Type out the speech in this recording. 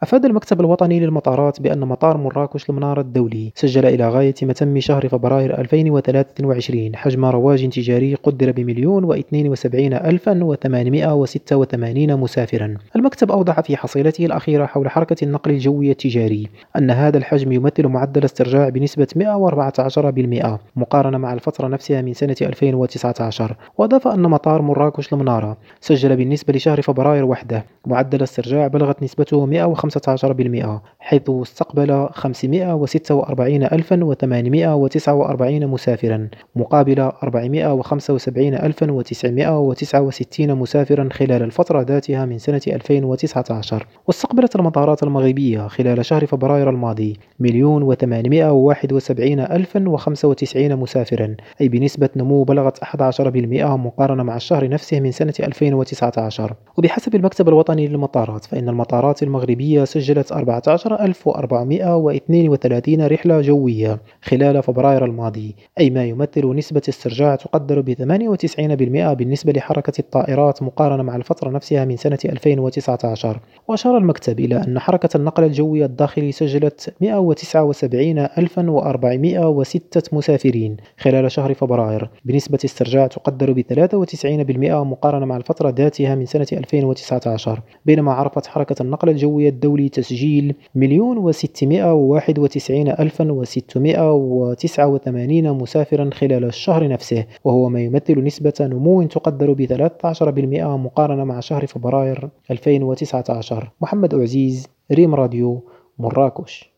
أفاد المكتب الوطني للمطارات بأن مطار مراكش المنارة الدولي سجل إلى غاية متم شهر فبراير 2023 حجم رواج تجاري قدر بمليون واثنين وسبعين ألفا وثمانمائة وستة وثمانين مسافرا. المكتب أوضح في حصيلته الأخيرة حول حركة النقل الجوي التجاري أن هذا الحجم يمثل معدل استرجاع بنسبة 114% مقارنة مع الفترة نفسها من سنة 2019. وأضاف أن مطار مراكش المنارة سجل بالنسبة لشهر فبراير وحده معدل استرجاع بلغت نسبته 115%، حيث استقبل 546,849 مسافرا مقابل 475,969 مسافرا خلال الفترة ذاتها من سنة 2019. واستقبلت المطارات المغربية خلال شهر فبراير الماضي 1,871,095 مسافرا، أي بنسبة نمو بلغت 11% مقارنة مع الشهر نفسه من سنة 2019. وبحسب المكتب الوطني للمطارات فإن المطارات المغربية سجلت 14,432 رحلة جوية خلال فبراير الماضي، أي ما يمثل نسبة استرجاع تقدر ب 98% بالنسبة لحركة الطائرات مقارنة مع الفترة نفسها من سنة 2019. وأشار المكتب إلى أن حركة النقل الجوي الداخلي سجلت 179,406 مسافرين خلال شهر فبراير بنسبة استرجاع تقدر ب 93% مقارنة مع الفترة ذاتها من سنة 2019، بينما عرفت حركة النقل الجوي الدولي تسجيل 1,661,689 مسافرا خلال الشهر نفسه، وهو ما يمثل نسبة نمو تقدر ب 13% مقارنة مع شهر فبراير 2019. محمد عزيز، ريم راديو، مراكش.